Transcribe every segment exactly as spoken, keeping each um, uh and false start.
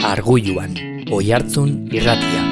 Argulluan, Oihartzun irratia.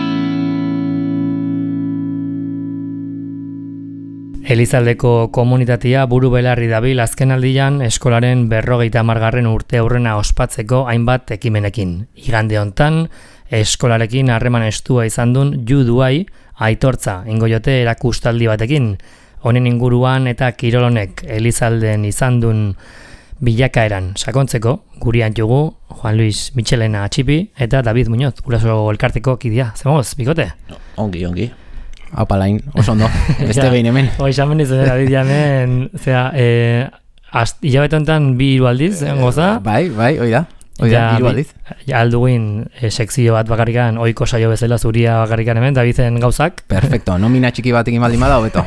Elizaldeko komunitatea buru belarri dabil azkenaldian eskolaren berrogeita hamargarren urte aurrena ospatzeko hainbat ekimenekin. Igande hontan, eskolarekin harreman estua izan duen juduai aitortza ingoiote erakustaldi batekin. Honen inguruan eta kirolonek Elizalden izan duen bilakaeran sakontzeko, gurian jugu Juan Luis Michelena Atxipi eta David Muñoz, guraso elkarteko kidea. Zemoz, bikote? Ongi, ongi. Apalain, oso ondo, beste behin hemen. Hoi, xamen izan David hemen, zera, eh, hilabete honetan bi hiru aldiz, eh, goza? Bai, bai, hoi da. Hoi da, hiru aldiz. Ja, alduguin e, sekzio bat bakarrikan, oiko saio bezala zuria bakarrikan hemen, Davizen gauzak. Perfecto, nomina txiki batekin baldin bada, hobeto.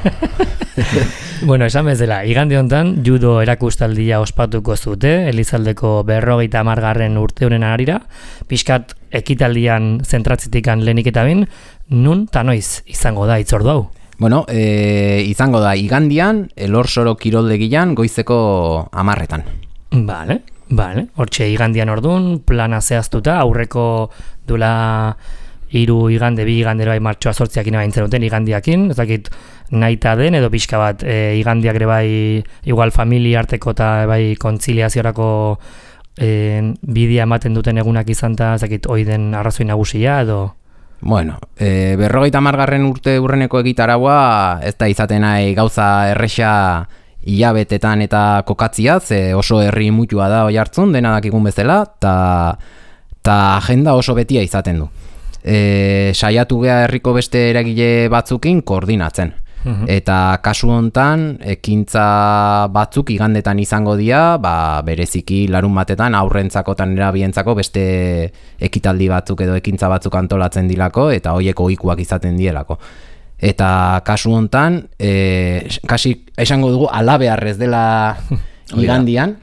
Bueno, esan bezala, igande honetan, judo erakustaldia ospatuko zute, Elizaldeko berrogeita hamargarren urte honen arira, pixkat ekitaldian zentratzitikan lehenik eta bin, nun ta noiz izango da itzordu hau? Bueno, e, izango da igandian, Elorsoro kiroldegian goizeko hamarretan. Vale. Bale, hortxe igandian ordun, plana zehaztuta, aurreko dula hiru igande, bi igandero bai martxoa sortziakin abaintzen duten igandiakin, ez dakit naita den edo pixka bat e, igandiak ere bai igual familia arteko eta bai kontziliaziorako e, bidea ematen duten egunak izan eta ez dakit hoi den arrazoi nagusia edo... Bueno, e, berrogeita hamargarren urte urreneko egitaragua ez da izaten nahi gauza erresa hilabetetan eta kokatzia, ze oso herri mutua da Oihartzun, dena dakigun bezala, eta agenda oso betia izaten du. E, saiatu gea herriko beste eragile batzukin koordinatzen. Uh-huh. Eta kasu hontan, ekintza batzuk igandetan izango dira, ba, bereziki larun batetan aurrentzako eta nerabientzako beste ekitaldi batzuk edo ekintza batzuk antolatzen dilako, eta hoiek ohikoak izaten dielako. Eta kasu hontan, e, kasi esango dugu alabearrez dela igandian,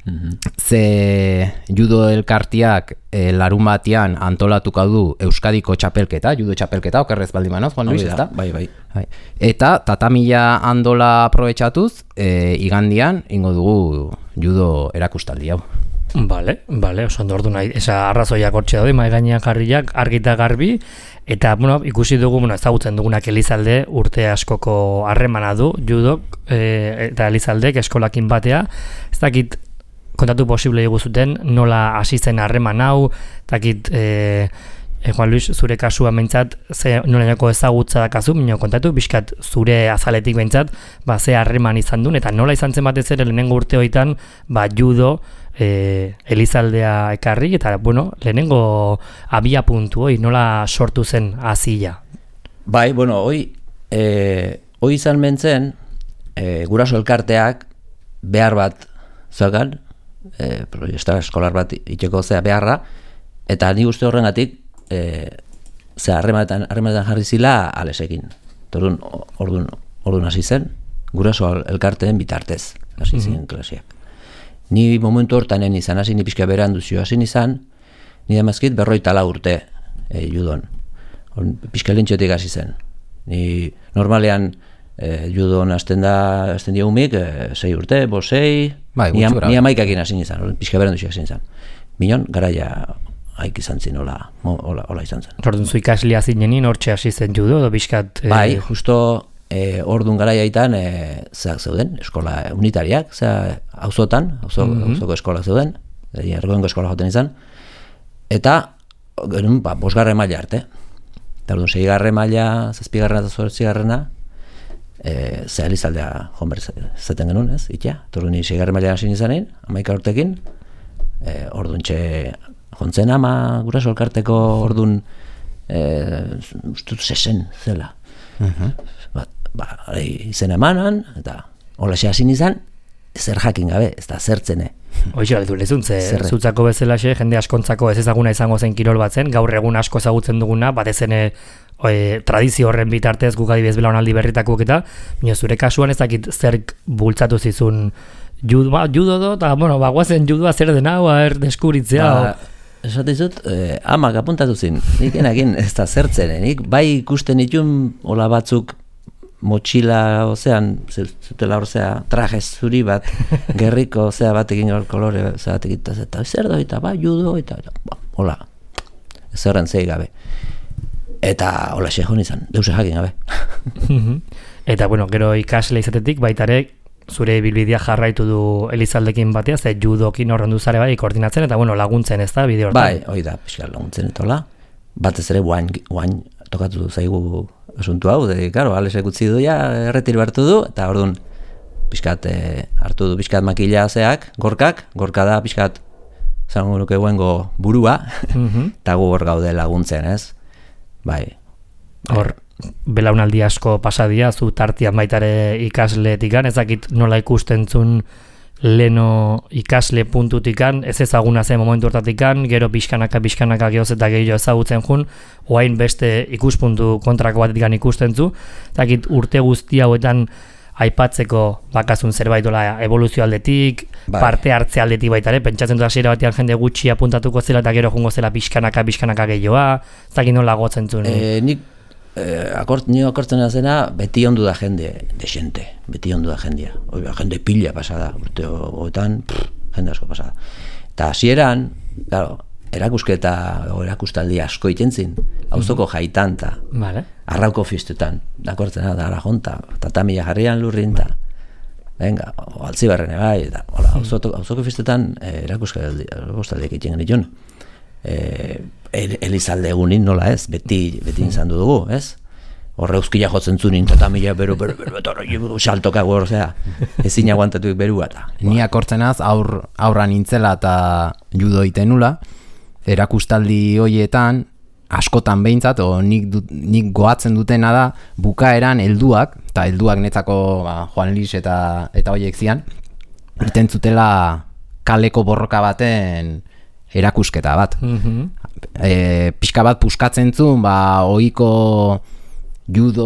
ze judo elkartiak e, larun batean antolatuko du Euskadiko txapelketa, judo txapelketa, okerrez baldin manoz, Juan Luis, ezta? Bai, bai. Bai. Eta tatamila andola aprobetxatuz, e, igandian ingo dugu judo erakustaldi hau. Bale, bale, oso ondo ordu nahi, esa arrazoiak hortxe daude, mai gainean jarriak, argita garbi, eta, bueno, ikusi dugu, bueno, ezagutzen dugunak Elizalde urte askoko harremana du, judok, e, eta Elizaldek eskolakin batea, ez dakit kontatu posible guztuten nola hasi zen harreman hau, ez dakit, e, e, Juan Luis, zure kasua mentzat, ze noleneko ezagutza dakazu, minio kontatu, bizkat zure azaletik mentzat, ba, ze harreman izan duen, eta nola izan zen batez ere lehenengo urte hoitan, ba, judo, E, Elizaldea ekarri eta bueno, lehenengo abia puntu hoi nola sortu zen hazia. Bai, bueno, hoi eh hoi izan mentzen e, guraso elkarteak behar bat zeukan, eh proiektu eskolar bat iteko zea beharra eta ni uste horrengatik eh ze harremanetan harremanetan jarri zila Alesekin. Orduan ordun ordun hasi zen guraso elkarteen bitartez hasi zen mm-hmm. klaseak. Ni momentu hortanen izan, hasi ni pixka beran duzio, hasi izan, ni damazkit berroita lau urte e, judon. Pixka lentxotik hasi zen. Ni normalean e, judon hasten da, hasten dia humik, e, sei urte, bo sei, bai, ni, am, ni amaikakin hasi izan, pixka beran duzio hasi izan. Minon, garaia haik izan zin, hola, hola, hola izan zen. Orduan zu ikaslia zinenin, hortxe hasi zen judo, edo pixkat... E... Bai, justo... E, ordun garaiaitan e, zeak zeuden, eskola unitariak, zea auzotan, auzo, mm-hmm. auzoko eskola zeuden, ergoengo eskola joten izan, eta genuen, ba, bosgarre maila arte. Eta orduan, seigarre maila, zazpigarrena eta zortzigarrena, e, zea Elizaldea jonber zaten genuen, ez, itea. Eta orduan, seigarre maila hasi izanen, amaika urtekin, e, orduan txe jontzen ama, guraso elkarteko orduan, e, ustut zesen zela. Uh-huh. Ba, ba, izen emanan, eta hola xe hasin izan, zer jakin gabe, ez da zertzene. Hoxe, aldu lezun, ze zutzako bezala xe, jende askontzako ez ezaguna izango zen kirol bat zen, gaur egun asko ezagutzen duguna, bat ezen e, tradizio horren bitartez guk adibidez belaunaldi berritakuk eta, minio zure kasuan ez dakit zerk bultzatu zizun judo, ba, judo do, eta, bueno, ba, guazen judoa zer dena, ba, er, deskuritzea, ba, esate izut, eh, amak apuntatu zin, nik enakin ez da zertzen, nik bai ikusten itun hola batzuk motxila, ozean, zutela orzea, traje zuri bat, gerriko, ozea batekin kolore, ozea batekin, eta zer do, eta ba, judo, eta, ba, hola, ez horren zei gabe. Eta hola xe hon izan, deuse jakin gabe. Eta, bueno, gero ikasle izatetik, baitare, zure bilbidea jarraitu du Elizaldekin batea, ze judokin horren duzare bai koordinatzen, eta bueno, laguntzen ez da, bide hortan. Bai, hoi da, pixka laguntzen eta hola. Batez ere guain, guain tokatu zaigu asuntu hau, de, karo, Alesek utzi du ja, erretir hartu du, eta orduan pixkat eh, hartu du pixkat makila zeak, gorkak, gorka da pixkat zango nuke guengo burua, eta gu hor gaude laguntzen, ez? Bai. Hor, belaunaldi asko pasadia, zu tartian baitare ikasletikan, ezakit nola ikusten zun leno ikasle puntutikan, ez ezaguna zen momentu hortatikan, gero pixkanaka, pixkanaka gehoz eta gehiago ezagutzen jun, oain beste ikuspuntu kontrako batetikan ikusten zu, ezakit urte guzti hauetan aipatzeko bakazun zerbait dola evoluzio aldetik, bai. Parte hartze aldetik baitare, pentsatzen dut hasiera batean jende gutxi apuntatuko zela eta gero jungo zela pixkanaka, pixkanaka gehiagoa, ezakit nola gotzen zuen. E, nik Eh, akort, nio akortzen zena, beti ondu da jende, desente, beti ondu da jendea. Oiba, jende pila pasada, urte hoetan, jende asko pasada. Eta hasieran, claro, erakusketa o erakustaldi asko itentzin, auzoko jaitan ta, vale. Arrauko fiestetan, akortzen da, ara jonta, tatamila jarrian lurrin ta, venga, o altzibarrene bai, eta auzoko, auzoko fiestetan eh, erakustaldi egiten genitun. Eh, Elizalde egunin nola ez, beti beti izan dugu, ez? Horre euskila jotzen zunin, tatamila beru, beru, beru, beru, saltoka gor, osea, ezin aguantatuik berua eta. Ni akortzenaz aur, aurra nintzela eta judo itenula, erakustaldi hoietan, askotan behintzat, o nik, du, nik goatzen dutena da, bukaeran helduak, eta helduak netzako ba, Juan Luis eta, eta hoiek zian, iten zutela kaleko borroka baten erakusketa bat. Mm-hmm. E, pixka bat puskatzen zuen, ba, ohiko judo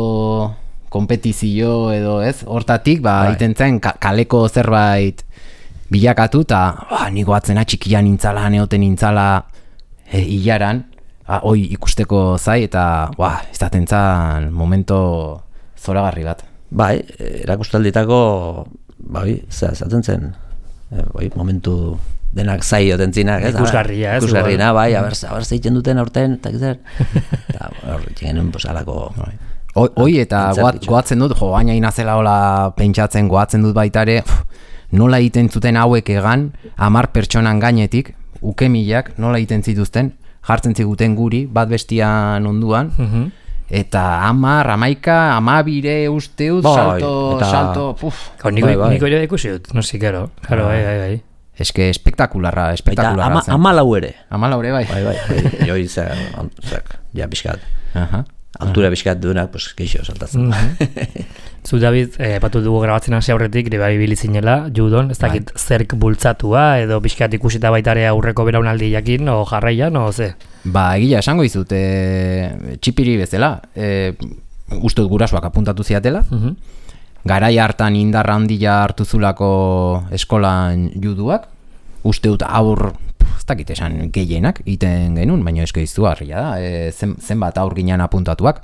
kompetizio edo ez, hortatik, ba, right. Iten zen ka, kaleko zerbait bilakatu, eta ba, niko atzena txikian nintzala, neoten nintzala e, hilaran, ba, hoi ikusteko zai, eta ba, izaten zen momento zoragarri bat. Bai, erakustalditako, bai, zaten zen, e, bai, momentu denak zai otentzinak, ez? Ikusgarria, ez? Ikusgarriena, bai, aber zeiten duten aurten, eta gizer, eta hor, txingen posalako... Hoi, eta goat, goatzen dut, jo, baina inazela hola pentsatzen, goatzen dut baitare, nola egiten zuten hauek egan, hamar pertsonan gainetik, ukemilak, nola egiten zituzten, jartzen ziguten guri, bat bestian onduan, uh-huh. Eta hamar, hamaika, hamabire usteut, salto, eta... salto, puf. Niko, bai, bai. Niko jo ikusi dut, no si, karo, karo, bai, bai, bai. Eske espektakularra, espektakularra zen. Eta ama lau ere. Ama lau ere, bai. Bai, bai, joi zek, ja, pixkat. Uh-huh. Altura pixkat duenak, pues, geixo saltatzen. Uh-huh. Zu, David, eh, patu dugu grabatzen hasi aurretik, ere bai bilizinela, judon, ez dakit bai. Zerk bultzatua, edo pixkat ikusita baitare aurreko beraunaldi jakin, o jarraian, o ze? Ba, egia esango izut, e, txipiri bezala, e, uste gurasoak apuntatu ziatela, uh-huh. Garai hartan indarra handia hartu zulako eskolan juduak, uste dut aur, ez dakit esan gehienak iten genuen, baina eske izugarria da, e, zen, zenbat aur ginen apuntatuak,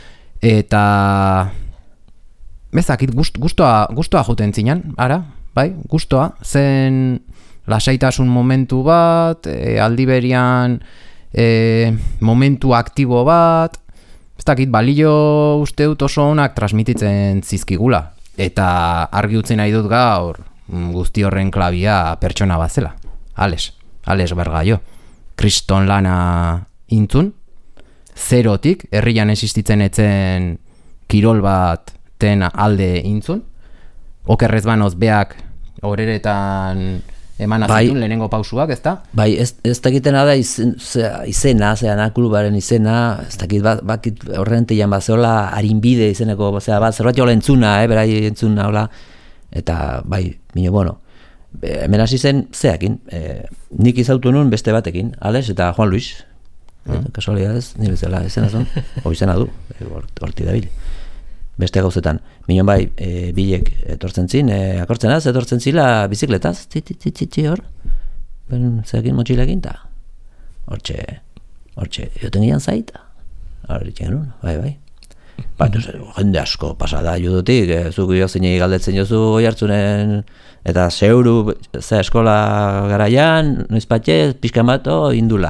eta bezakit gust, gustoa, gustoa joten zinen, ara, bai, gustoa, zen lasaitasun momentu bat, e, aldiberian e, momentu aktibo bat, ez dakit, balio uste dut oso onak transmititzen zizkigula. Eta argi utzi nahi dut gaur guzti horren klabia pertsona bat zela. Ales, Ales Bergaio. Kriston lana intzun, zerotik, herrian existitzen etzen kirol bat ten alde intzun. Okerrez banoz beak horeretan eman azitun bai, lehenengo pausuak, ez da? Bai, ez, ez dakitena da izen, izena, zeana klubaren izena, ez dakit bat, bakit horren teian bat zehola harinbide izeneko, zera bat, zerbait jola entzuna, eh, berai entzuna, hola, eta bai, mine, bueno, hemen hasi zen zeakin, eh, nik izautu nuen beste batekin, Ales eta Juan Luis, mm. kasualidadez, nire zela izena zon, hori izena du, horti dabil. Beste gauzetan. Minon bai, e, bilek etortzen zin, e, akortzen az, etortzen zila bizikletaz, titi hor, ben zekin motxilekin, eta hortxe, hortxe, egoten gian zaita, hor ditzen genuen, bai, bai. Baina, jende asko pasada judutik, e, zuk jozinei galdetzen jozu goi hartzunen, eta zeuru, ze eskola garaian, noiz patxe, pixkan bat, oh, indula.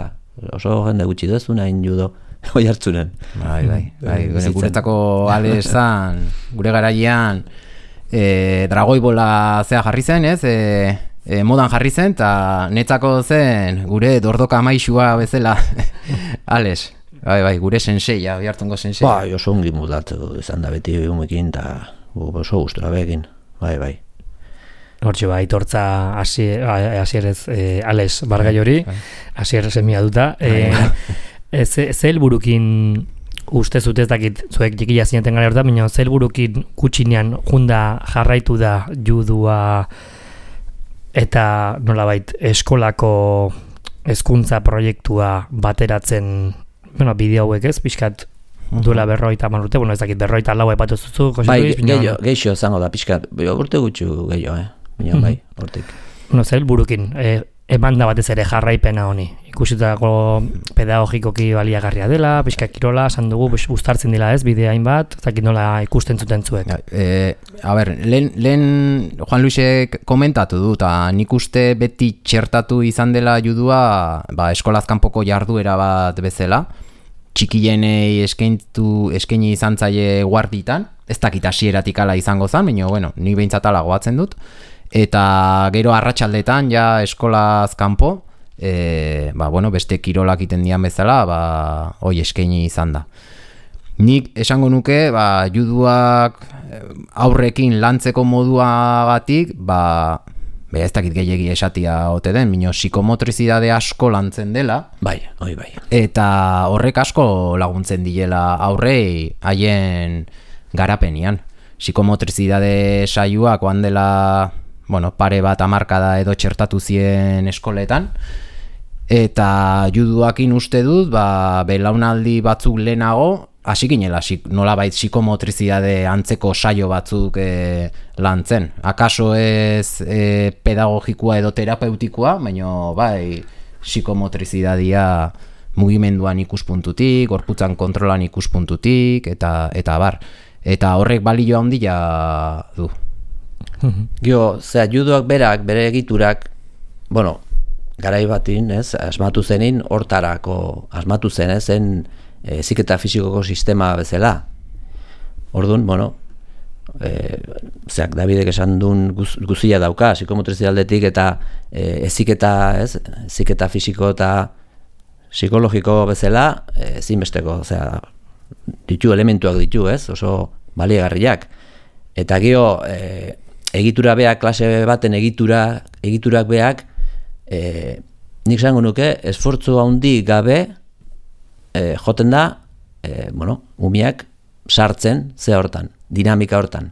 oso jende gutxi duzu nahin judo hoi hartzunen. Bai, bai, bai, guretako ale esan, gure garaian e, dragoibola zea jarri zen, ez? E, e, modan jarri zen, eta netzako zen gure dordoka maixua bezala, ales. Bai, bai, gure senseia, oi hartungo senseia. Bai, oso ongi mudatu izan da beti umekin, eta oso gustura bekin, bai, bai. Hortxe ba, aitortza hasierez eh, Ales Bargai hori, hasier semia duta. Eh, ze ze helburukin uste zute ez dakit zuek txikia zineten gara horta, baina ze helburukin kutsinean junda jarraitu da judua eta nolabait eskolako hezkuntza proiektua bateratzen, bueno, bideo hauek ez, pixkat duela berroita manurte, bueno, ez dakit berroita lau epatu zuzu, bai, gehiago, gehiago zango da, pixkat, urte gutxu gehiago, eh? Baina, bai, hortik. Bueno, zel burukin, e, eman da batez ere jarraipena honi. Ikusitako pedagogikoki baliagarria dela, pixka kirola, esan dugu, uztartzen dela ez, bidea hainbat, ez dakit nola ikusten zuten zuek. E, a ber, lehen, lehen Juan Luisek komentatu du, eta nik uste beti txertatu izan dela judua, ba, eskolazkanpoko jarduera bat bezala, txikienei eskaintu eskaini izan zaie guarditan, ez dakit hasieratik ala izango zen, baina bueno, ni behintzat ala goatzen dut. Eta gero arratsaldetan ja eskolaz kanpo, e, ba, bueno, beste kirolak iten dian bezala, ba, hoi eskaini izan da. Nik esango nuke, ba, juduak aurrekin lantzeko moduagatik, ba, be, ez dakit gehiegi esatia ote den, minio psikomotrizidade asko lantzen dela. Bai, hoi bai. Eta horrek asko laguntzen diela aurrei haien garapenian. Psikomotrizidade saioak oan dela, bueno, pare bat hamarkada edo txertatu zien eskoletan, eta juduakin uste dut, ba, belaunaldi batzuk lehenago, hasi ginela, nolabait psikomotrizidade antzeko saio batzuk e, lantzen. Akaso ez e, pedagogikoa edo terapeutikoa, baina bai psikomotrizidadia mugimenduan ikuspuntutik, gorputzan kontrolan ikuspuntutik, eta, eta bar. Eta horrek balio handia du. Gio, zera, judoak berak, bere egiturak, bueno, garai batin, ez, asmatu zenin, hortarako, asmatu zen, ez, zen heziketa fisikoko sistema bezala. Orduan, bueno, e, zeak Davidek esan duen guz, guzia dauka, psikomotrizialdetik eta heziketa, e, ez, heziketa fisiko eta psikologiko bezala, ezinbesteko, e, zera, ditu elementuak ditu, ez, oso baliagarriak. Eta gio, e, egitura beak, klase baten egitura, egiturak beak, e, nik zango nuke, esfortzu handi gabe, e, joten da, e, bueno, umiak sartzen ze hortan, dinamika hortan.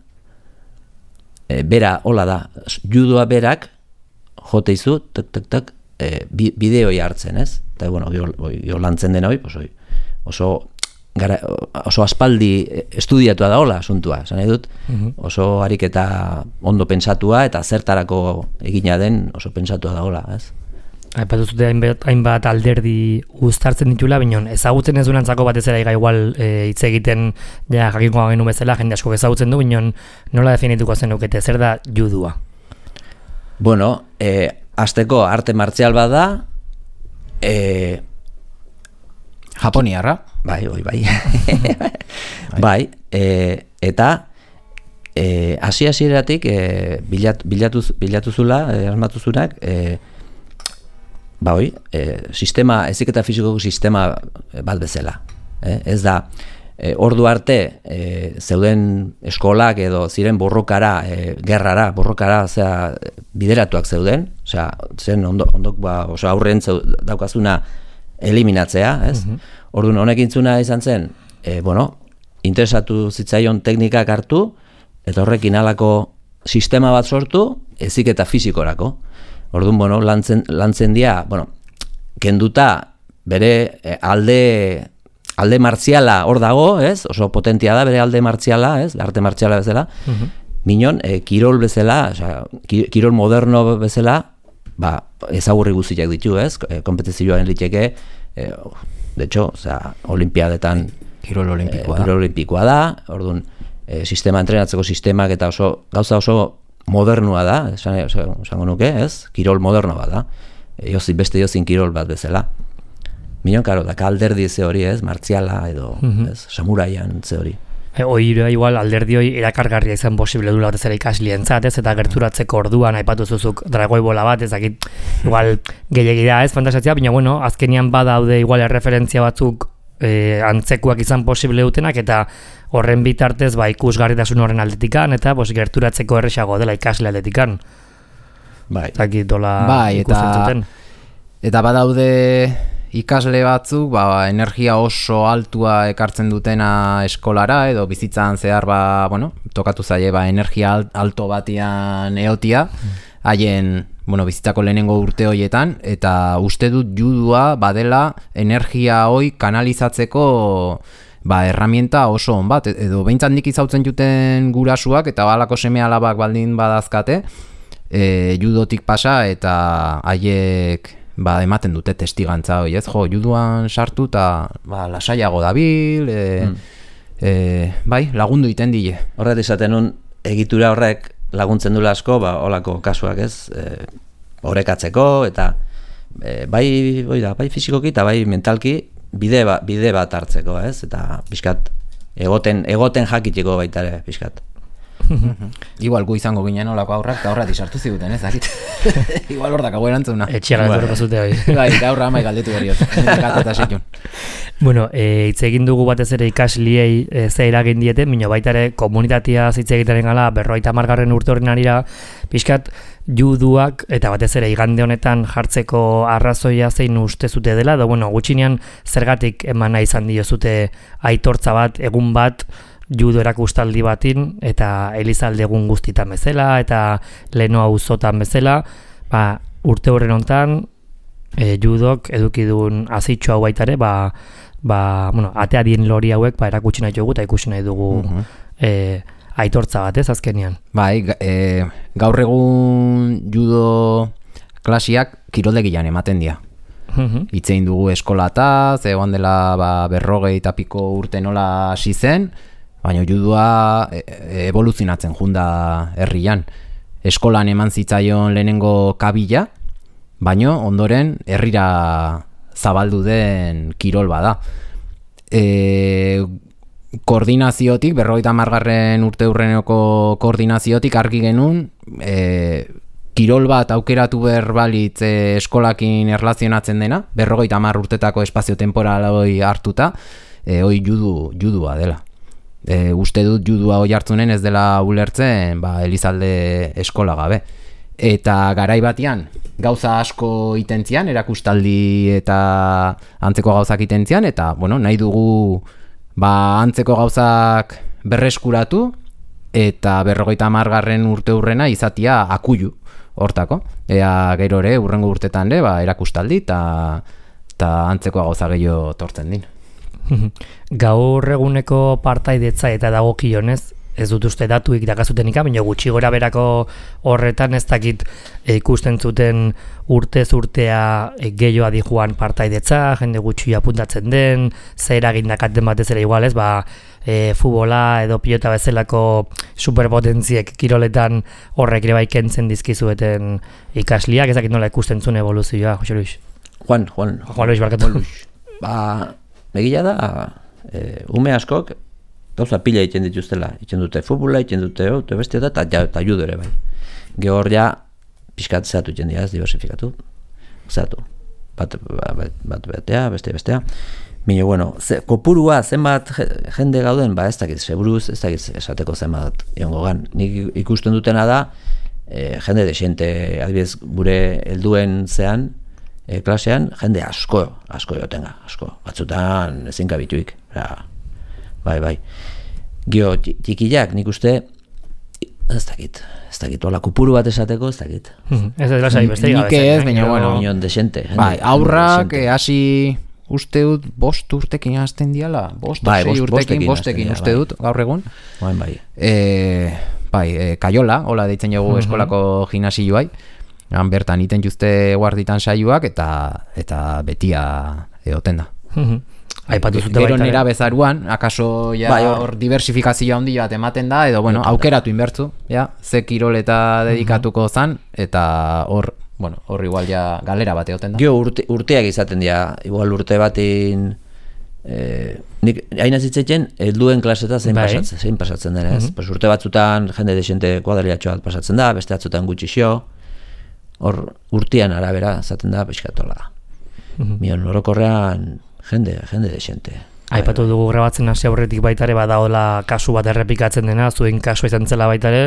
E, bera, hola da, judoa berak, jote izu, tak, tak, tak, e, bideoi hartzen, ez? Eta, bueno, gio lantzen den hoi, oso, gara, oso aspaldi estudiatua da hola asuntua, esan nahi dut, oso ariketa ondo pentsatua eta zertarako egina den oso pentsatua da hola, ez? Aipatu zute hainbat, hainbat alderdi uztartzen ditula, baina ezagutzen ez duenantzako batez ere igual hitz e, egiten ja jakinkoa genu bezala, jende asko ezagutzen du, baina nola definituko zenukete, zer da judua? Bueno, e, hasteko arte martzial bat da, e, Japoniarra? Bai, oi, bai. Bai, e, eta e, hasi-hasieratik e, bilat, bilatuz, bilatuzula, e, asmatuzunak, e, ba, oi, e, sistema, heziketa fisikoko sistema bat bezala. E, ez da, e, ordu arte e, zeuden eskolak edo ziren borrokara, e, gerrara, borrokara, zera, bideratuak zeuden, osea, zen ondok, ondok ba, oso aurren daukazuna eliminatzea, ez? Mm-hmm. Orduan, honek intzuna izan zen, e, bueno, interesatu zitzaion teknikak hartu, eta horrekin halako sistema bat sortu, heziketa fisikorako. Orduan, bueno, lantzen, lantzen dia, bueno, kenduta bere e, alde, alde martziala hor dago, ez? Oso potentia da bere alde martziala, ez? Arte martziala bezala. Mm-hmm. Minon, e, kirol bezala, osea, kirol moderno bezala, ba, ezagurri guztiak ditu, ez? E, kompetizioaren liteke, e, de hecho, osea, olimpiadetan kirol olimpikoa, e, kirol olimpikoa da, orduan, e, sistema entrenatzeko sistemak eta oso gauza oso modernua da, esan, esango nuke, ez? Kirol moderno bat da. E, jozi, beste jozin kirol bat bezala. Minon, karo, daka alderdi ze hori, ez, martziala edo, ez, samuraian ze hori. E, Oira igual alderdi hori erakargarria izan posible dula horrez ere ikaslientzat, ez, eta gerturatzeko orduan aipatu zuzuk dragoi bola bat, ez dakit, igual gehiagira ez, fantasatzea, baina bueno, azkenian badaude igual erreferentzia batzuk e, antzekuak izan posible dutenak, eta horren bitartez ba, ikusgarritasun horren aldetikan, eta bos, gerturatzeko erresago dela ikasle aldetikan. Bai. Zakit dola bai, ikusten eta, zuten. eta badaude ikasle batzuk, ba, energia oso altua ekartzen dutena eskolara, edo bizitzan zehar, ba, bueno, tokatu zaie, ba, energia alto batian eotia, haien, bueno, bizitzako lehenengo urte hoietan, eta uste dut judua badela energia hoi kanalizatzeko ba, herramienta oso on bat, edo behintzat nik izautzen juten gurasuak, eta balako seme alabak baldin badazkate, e, judotik pasa, eta haiek ba, ematen dute testigantza hori, ez, jo, juduan sartu eta ba, lasaiago dabil, e, mm. e, bai, lagundu iten dile. Horret izaten nun, egitura horrek laguntzen dula asko, ba, olako kasuak, ez, e, orekatzeko, eta e, bai, bai, da, bai fisikoki eta bai mentalki bide, ba, bide bat hartzeko, ez, eta pixkat, egoten, egoten jakiteko baita ere, pixkat. Igual gu izango ginen olako aurrak eta aurrat sartu ziguten, ez dakit. Igual hor dakago erantzuna. Etxean galdetuko zute hori. Bai, aurra amai galdetu beriot. Gateta setxun. Bueno, e, hitz egin dugu batez ere ikasliei e, ze eragin diete, mino baita ere komunitatea hitz egitaren gala berrogeita hamargarren urte horren arira, pixkat juduak eta batez ere igande honetan jartzeko arrazoia zein uste zute dela, edo bueno, gutxinean zergatik eman nahi izan dio zute aitortza bat, egun bat, judo erakustaldi batin, eta Elizalde egun guztitan bezala, eta leheno auzotan bezala, ba, urte horren hontan, e, judok eduki duen azitxo hau baita ere, ba, ba, bueno, atea dien lori hauek ba, erakutsi nahi dugu, eta ikusi nahi dugu uh-huh. e, aitortza bat, ez azkenian. Bai, e, gaur egun judo klasiak kiroldegian ematen dira. Uh-huh. Itzein dugu eskolataz, egon dela ba, berrogei eta piko urte nola hasi zen, baina judua evoluzionatzen junda herrian. Eskolan eman zitzaion lehenengo kabila, baina ondoren herrira zabaldu den kirol bada. E, koordinaziotik, berrogeita hamargarren urte hurreneko koordinaziotik argi genuen, e, kirol bat aukeratu behar balitz e, eskolakin erlazionatzen dena, berrogeita hamar urtetako espazio temporal hoi hartuta, e, hoi judu, judua dela. E, uste dut judua hoi hartzunen ez dela ulertzen ba, Elizalde eskola gabe. Eta garai batean gauza asko itentzian, erakustaldi eta antzeko gauzak itentzian, eta bueno, nahi dugu ba, antzeko gauzak berreskuratu eta berrogeita hamargarren urte hurrena izatia akuilu hortako. Ea gero ere urrengo urtetan ere ba, erakustaldi eta antzeko gauza gehiago tortzen din. Gaur eguneko partaidetza eta dagokionez, ez dut uste datuik dakazutenik, baina gutxi gora berako horretan ez dakit e, ikusten zuten urtez urtea e, gehiago adijuan partaidetza, jende gutxi apuntatzen den, zer eragin dakaten batez ere igual ez, ba, e, futbola edo pilota bezalako superpotentziek kiroletan horrek ere bai kentzen dizkizueten ikasliak, ez dakit nola ikusten zuen evoluzioa, Jose Luis? Juan, Juan. Juan Luis, barkatu. Ba, Megila da, e, ume askok gauza pila egiten dituztela, egiten dute futbola, egiten dute oh, beste eta eta judo ere bai. Gehor ja pixkat zehatu egiten dira, ez diversifikatu, zehatu, bat, bat, bat betea, beste bestea. Mino, bueno, ze, kopurua zenbat jende gauden, ba ez dakit, seburuz, ez dakit esateko zenbat egongo gan. Nik ikusten dutena da, e, jende desiente, adibidez, gure helduen zean, E, klasean, jende asko, asko jotenga, asko. Batzutan ezin kabituik. Bai, bai. Gio, txikiak nik uste, ez dakit, ez dakit, hola kupuru bat esateko, ez dakit. Ez da lasai, beste gabe. Nik ez, baina, bueno. Minon desente. Bai, aurrak, hasi uste dut, bost urtekin hasten diala. Bost, bai, sei bost, urtekin, bostekin uste dut, gaur egun. Bai, bai. E, bai, e, kaiola, hola deitzen jogu eskolako gimnasioai. Han bertan iten juzte guarditan saioak eta eta betia egoten da. Aipatu zute baita. Gero baita. nera bezaruan, akaso ja bai, hor diversifikazioa handi bat ematen da, edo bueno, aukeratu inbertzu, ja, ze kirol eta dedikatuko zan, eta hor, bueno, hor igual ja galera bat egoten da. Gio urte, urteak izaten dira, igual urte batin eh, nik hain azitzetzen helduen klaseta zein bai. pasatzen, zein pasatzen dena, ez? Mm-hmm. Pues urte batzutan jende desente kuadrilatxo bat pasatzen da, beste batzutan gutxixo, hor urtean arabera zaten da pixkatola. Mm-hmm. Mion orokorrean jende, jende desente. Aipatu dugu grabatzen hasi aurretik baita ere badaola kasu bat errepikatzen dena, zuen kasu izan zela baita ere,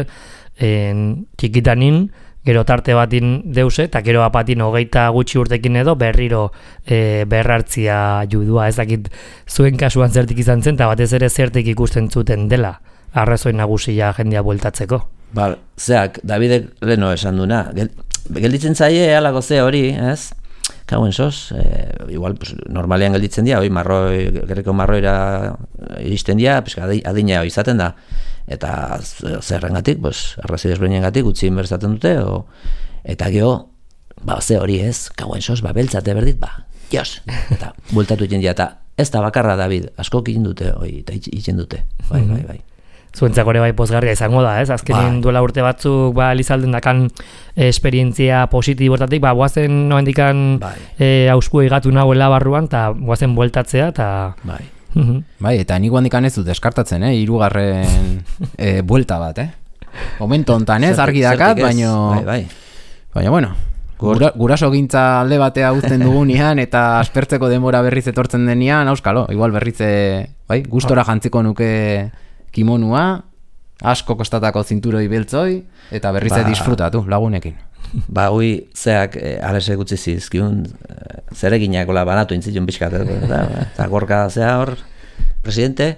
en, txikitanin, gero tarte batin deuse, eta gero apatin hogeita gutxi urtekin edo berriro e, berrartzia judua. Ez dakit zuen kasuan zertik izan zen, eta batez ere zertik ikusten zuten dela, arrazoi nagusia jendea bueltatzeko. Ba, zeak, Davidek leno esan duna, gel, gelditzen zaie halako ze hori, ez? Kauen sos, eh, igual pues, normalean gelditzen dira, hoi marroi, gerreko marroira iristen dira, pizka adina izaten da, eta zerrengatik, pues, arrazoi desberdinengatik utzi inbertzaten dute, o, eta geho, ba, ze hori ez, kauen sos, ba, beltzate berdit, ba, jos, eta bueltatu egin dira, eta ez da bakarra David, askok egin dute, hoi, eta egin dute, bai, bai, bai. Zuentzako ere bai pozgarria izango da, ez? Azkenin duela urte batzuk ba elizalden dakan esperientzia positibotatik, ba goazen noendikan bai. eh auspu egatu nagoela barruan ta goazen bueltatzea ta bai. Bai, eta nik handikan ez dut deskartatzen, eh, hirugarren eh buelta bat, eh. Momento hontan, ez, argi dakat, baino bai, bai. Baina bueno, Gura, gurasogintza alde batea uzten dugunean eta aspertzeko denbora berriz etortzen denean, auskalo, igual berriz bai, gustora jantziko nuke kimonua, asko kostatako zinturoi beltzoi, eta berriz ba, disfrutatu lagunekin. Ba, hui, zeak, e, alesek utzi zizkiun, e, zereginak ola banatu intzitun pixkat, eta gorka zea hor, presidente,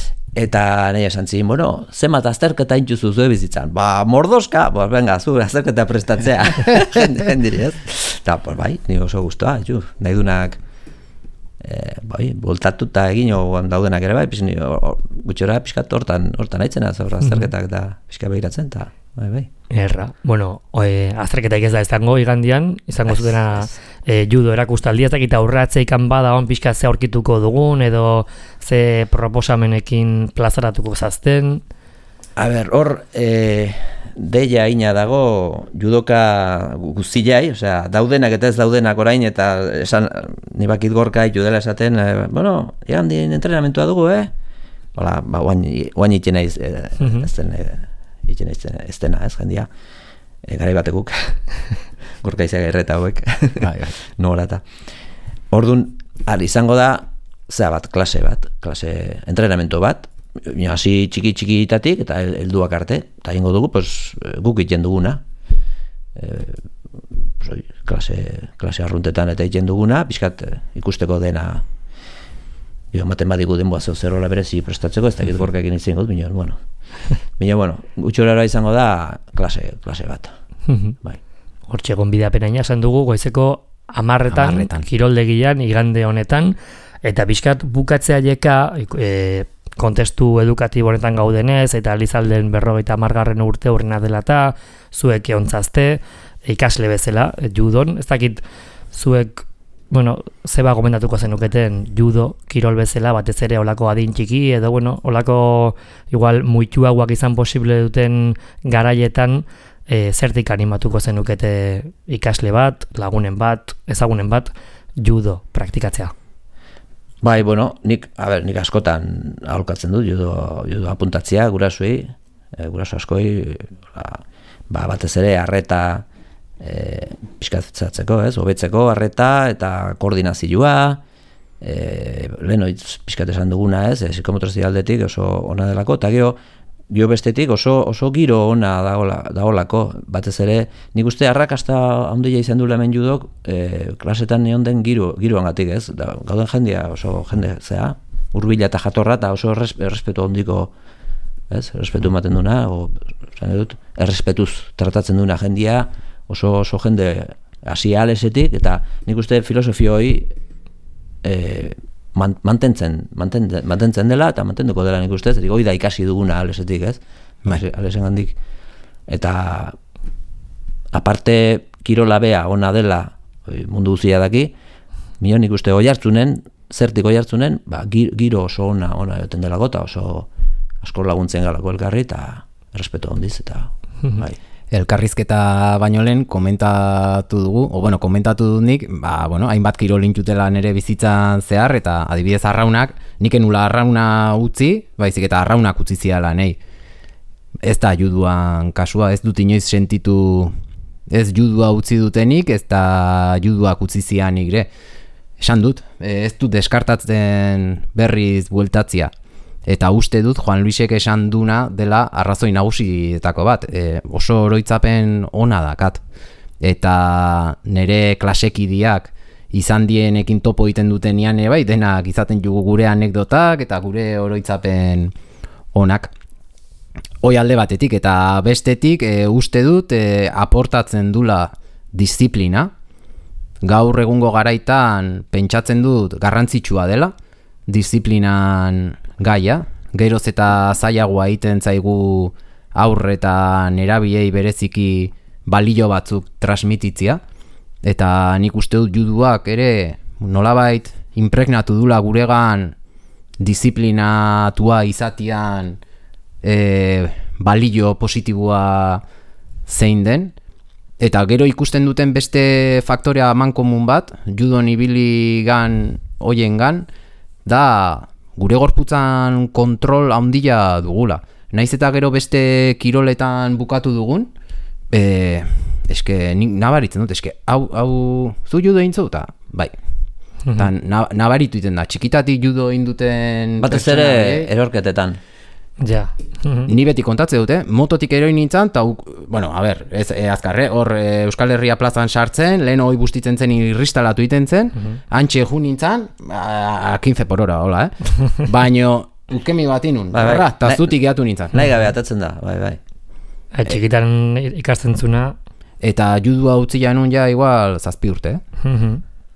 eta nahi esan zin, bueno, zemat azterketa intzuzu zue bizitzan, ba, mordoska, ba, venga, zu, azterketa prestatzea, jendiri, ez? Eta, pues, bai, ni oso guztua, ju, nahi dunak, E, bai, voltatu eta egin oan daudenak ere bai, pizini, gutxora pixkat hortan, hortan aitzena, zorra azterketak da pixka behiratzen, eta bai, bai. Erra, bueno, e, azterketak ez da izango igandian, izango zutena e, judo erakustaldia, ez dakit aurratze ikan bada on pixka ze aurkituko dugun, edo ze proposamenekin plazaratuko zazten. A ber, hor, e, deia ina dago judoka guztiai, osea, daudenak eta ez daudenak orain, eta esan, nibakit gorka judela esaten, e, bueno, egan din entrenamentua dugu, eh? Hola, ba, oain itxena ez, e, mm-hmm. ez den, e, itxena ez dena, ez jendia, e, garai batekuk, gorka izan erreta hauek, nola eta. Orduan, ari izango da, zea bat, klase bat, klase entrenamentu bat, hasi txiki txikitatik eta helduak arte, eta ingo dugu, pues, guk egiten duguna. E, pues, klase, klase arruntetan eta egiten duguna, pixkat ikusteko dena, jo, ematen badigu denboa zeu zerola berezi prestatzeko, ez dakit gorkaekin izan gut, bineo, bueno. Bineo, bueno, gutxorara izango da klase, klase bat. Bai. Hortxe gonbidapenaina esan dugu, goizeko amarretan, amarretan. Kiroldegian, igande honetan, eta pixkat bukatzea jeka, e, kontestu edukatibo honetan gaudenez, eta Elizalden berrogeita hamargarren urte horrena dela eta zuek eontzazte, ikasle bezala, judon, ez dakit zuek, bueno, zeba gomendatuko zenuketen judo kirol bezala, batez ere olako adin txiki, edo, bueno, olako igual muituagoak izan posible duten garaietan, e, zertik animatuko zenukete ikasle bat, lagunen bat, ezagunen bat, judo praktikatzea. Bai, bueno, nik, a ber, nik askotan aholkatzen dut, judo, judo apuntatzea gurasuei, e, guraso askoi, ba, ba, batez ere arreta e, pixkatzatzeko, ez, hobetzeko arreta eta koordinazioa, e, lehen oitz pixkat esan duguna, ez, e, psikomotrizia aldetik oso ona delako, eta gero, gero bestetik oso, oso giro ona dagola, dagoelako, batez ere, nik uste arrakasta handia izan duela hemen judok, e, klasetan neon den giro, giroangatik, ez, da, gauden jendia oso jende zea, hurbila eta jatorra, eta oso errespetu handiko, ez, errespetu ematen duna, o, zan edut, errespetuz tratatzen duna jendia, oso, oso jende hasi alesetik, eta nik uste filosofioi, e, mantentzen, mantentzen, mantentzen dela eta mantenduko dela nik ustez, hori da ikasi duguna alesetik, ez? Alesen gandik. Eta aparte kirola bea ona dela mundu guztia daki, mio nik uste oi hartzunen, zertik oi hartzunen, ba, giro oso ona, ona joten dela gota, oso asko laguntzen galako elkarri eta errespetu handiz, eta bai. elkarrizketa baino lehen komentatu dugu, o bueno, komentatu dut nik, ba, bueno, hainbat kirol intutela nere bizitzan zehar, eta adibidez arraunak, nik enula arrauna utzi, baizik eta arraunak utzi ziala nahi. Ez da juduan kasua, ez dut inoiz sentitu, ez judua utzi dutenik, ez da juduak utzi zianik ere. Esan dut, ez dut deskartatzen berriz bueltatzia. Eta uste dut Juan Luisek esan duna dela arrazoi nagusietako bat, e, oso oroitzapen ona dakat. Eta nire klasekidiak izan dienekin topo egiten dutenean ere bai, denak izaten jugu gure anekdotak eta gure oroitzapen onak. Hoi alde batetik eta bestetik e, uste dut e, aportatzen dula disiplina. Gaur egungo garaitan pentsatzen dut garrantzitsua dela, disiplinan gaia, geroz eta zailagoa egiten zaigu aurre eta nerabiei bereziki balio batzuk transmititzia, eta nik uste dut juduak ere nolabait impregnatu dula guregan disiplinatua izatian e, balio positiboa zein den, eta gero ikusten duten beste faktorea mankomun bat, judon ibiligan hoiengan, da gure gorputzan kontrol handia dugula. Naiz eta gero beste kiroletan bukatu dugun, e, eske nik nabaritzen dut, eske hau, hau zu judo egin zauta? Bai. Tan, nabaritu iten da, txikitatik judo egin duten batez ere erorketetan. Ja. Ni beti kontatze dute, mototik eroi nintzen, eta, bueno, a ber, ez e, azkarre, hor e, Euskal Herria plazan sartzen, lehen hoi bustitzen zen irristalatu iten zen, antxe ju nintzen, a, a quince por hora, hola, eh? Baino, ukemi bat inun, bai, bai. horra, eta zutik gehiatu nintzen. Nahi gabe atatzen da, bai, bai. E, txikitan ikasten zuna. Eta judua utzi janun ja igual zazpi urte, eh?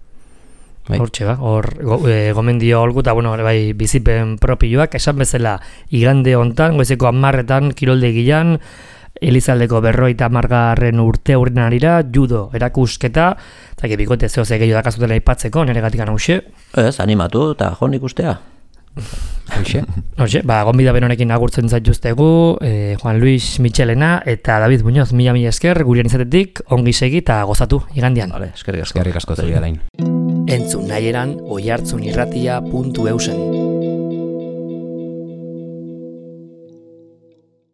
Bai. Hortxe ba, hor go, e, gomendio holgu eta bueno, bai, bizipen propioak, esan bezala igande hontan, goizeko hamarretan kiroldegian, Elizaldeko berroita hamargarren urte urren arira, judo erakusketa, eta bikote zeo ze gehiago dakazutela aipatzeko, nire gatik hause. Ez, animatu eta joan ikustea. Hoxe. Hoxe, ba, gonbidapen honekin agurtzen zaituztegu, eh, Juan Luis Michelena eta David Muñoz, mila mila esker, gurean izatetik, ongi segi eta gozatu igandian. Vale, eskerrik asko. Eskerrik asko zuri alain. Entzun nahi eran oihartzunirratia puntu eusen.